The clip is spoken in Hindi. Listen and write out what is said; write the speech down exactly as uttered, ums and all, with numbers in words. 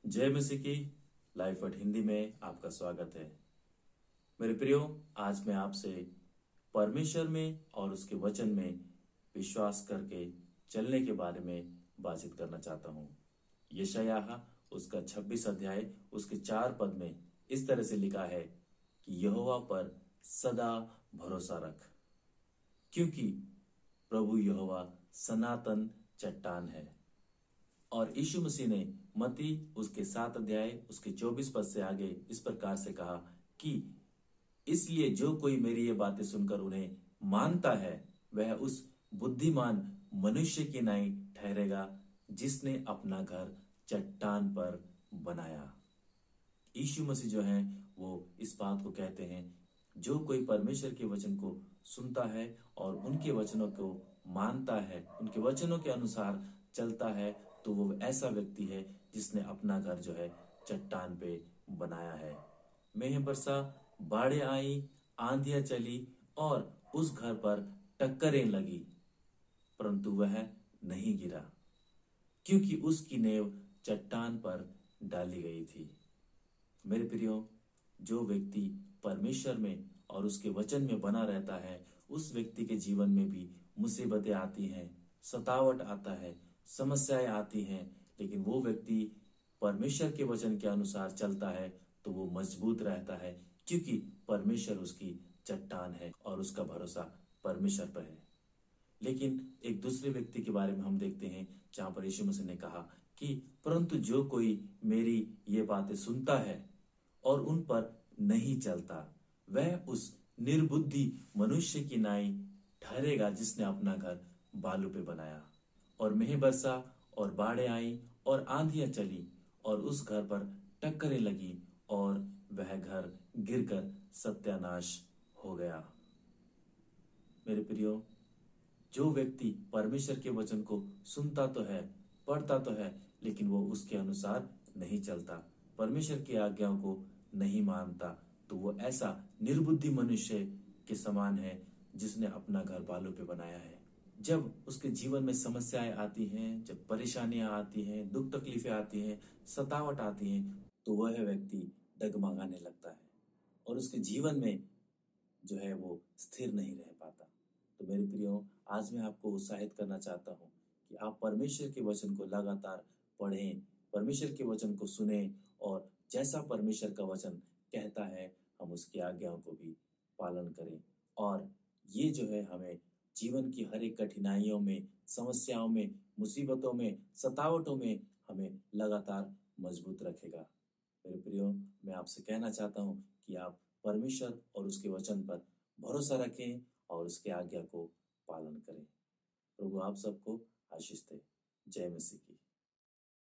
जय मसीह की। लाइफ वर्ड हिंदी में आपका स्वागत है। मेरे प्रियो, आज मैं आपसे परमेश्वर में और उसके वचन में विश्वास करके चलने के बारे में बातचीत करना चाहता हूँ। यशायाह उसका छब्बीस अध्याय उसके चार पद में इस तरह से लिखा है कि यहोवा पर सदा भरोसा रख, क्योंकि प्रभु यहोवा सनातन चट्टान है। और यीशु मसीह ने मत्ती उसके सात अध्याय उसके चौबीस पद से आगे इस प्रकार से कहा कि इसलिए जो कोई मेरी ये बातें सुनकर उन्हें मानता है वह उस बुद्धिमान मनुष्य की नाई ठहरेगा जिसने अपना घर चट्टान पर बनाया। यीशु मसीह जो है वो इस बात को कहते हैं, जो कोई परमेश्वर के वचन को सुनता है और उनके वचनों को मानता है, उनके वचनों के अनुसार चलता है, तो वो ऐसा व्यक्ति है जिसने अपना घर जो है चट्टान पे बनाया है। मेघ बरसा, बाढ़ें आई, आंधियां चली और उस घर पर टक्करें लगी, परंतु वह नहीं गिरा, क्योंकि उसकी नींव चट्टान पर डाली गई थी। मेरे प्रियो, जो व्यक्ति परमेश्वर में और उसके वचन में बना रहता है, उस व्यक्ति के जीवन में भी मुसीबतें आती हैं, सतावट आता है, समस्याएं आती हैं, लेकिन वो व्यक्ति परमेश्वर के वचन के अनुसार चलता है तो वो मजबूत रहता है, क्योंकि परमेश्वर उसकी चट्टान है और उसका भरोसा परमेश्वर पर है। लेकिन एक दूसरे व्यक्ति के बारे में हम देखते हैं जहां पर यीशु मसीह ने कहा कि परंतु जो कोई मेरी ये बातें सुनता है और उन पर नहीं चलता वह उस निर्बुद्धि मनुष्य की नाई ठहरेगा जिसने अपना घर बालू पे बनाया। और मेघ बरसा और बाढ़ें आई और आंधियां चली और उस घर पर टक्करें लगी और वह घर गिरकर सत्यानाश हो गया। मेरे प्रियो, जो व्यक्ति परमेश्वर के वचन को सुनता तो है, पढ़ता तो है, लेकिन वो उसके अनुसार नहीं चलता, परमेश्वर की आज्ञाओं को नहीं मानता, तो वो ऐसा निर्बुद्धि मनुष्य के समान है जिसने अपना घर बालू पे बनाया है। जब उसके जीवन में समस्याएं आती हैं, जब परेशानियां आती हैं, दुख तकलीफें आती हैं, सतावट आती हैं, तो वह व्यक्ति डगमगाने लगता है और उसके जीवन में जो है वो स्थिर नहीं रह पाता। तो मेरे प्रियो, आज मैं आपको उत्साहित करना चाहता हूँ कि आप परमेश्वर के वचन को लगातार पढ़ें, परमेश्वर के वचन को सुने और जैसा परमेश्वर का वचन कहता है हम उसकी आज्ञाओं को भी पालन करें। और ये जो है हमें जीवन की हर एक कठिनाइयों में, समस्याओं में, मुसीबतों में, सतावटों में हमें लगातार मजबूत रखेगा। मेरे प्रियो, मैं आपसे कहना चाहता हूँ कि आप परमेश्वर और उसके वचन पर भरोसा रखें और उसके आज्ञा को पालन करें। प्रभु आप सबको आशीष दे। जय मसीह की।